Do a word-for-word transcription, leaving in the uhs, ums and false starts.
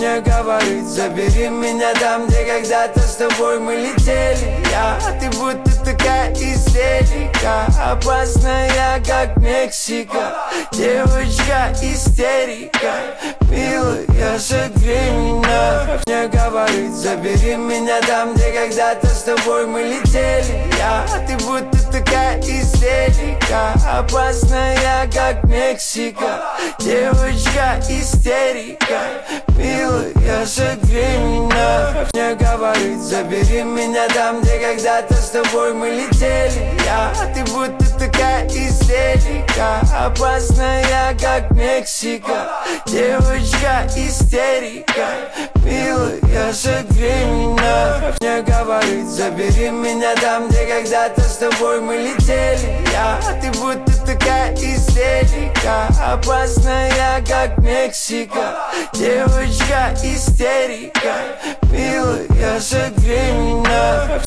Мне говорит, забери меня там, где когда-то с тобой мы летели. Я, а ты будто такая истерика, опасная, как Мексика. Девочка истерика, милая, согрей меня. Мне говорит, забери меня там, где когда-то с тобой мы летели. Я, а ты будто такая истерика, опасная, как Мексика. Девочка истерика, милая, согрей меня. Мне говорит, забери меня там, где когда-то с тобой мы летели. Я, а ты будто такая истерика, опасная, как Мексика. Девочка истерика, милая, согрей меня. Мне говорит, забери меня там, где когда-то с тобой мы летели. Я, а ты будто такая истерика, опасная, как Мексика. Девочка истерика, милая, согрей меня.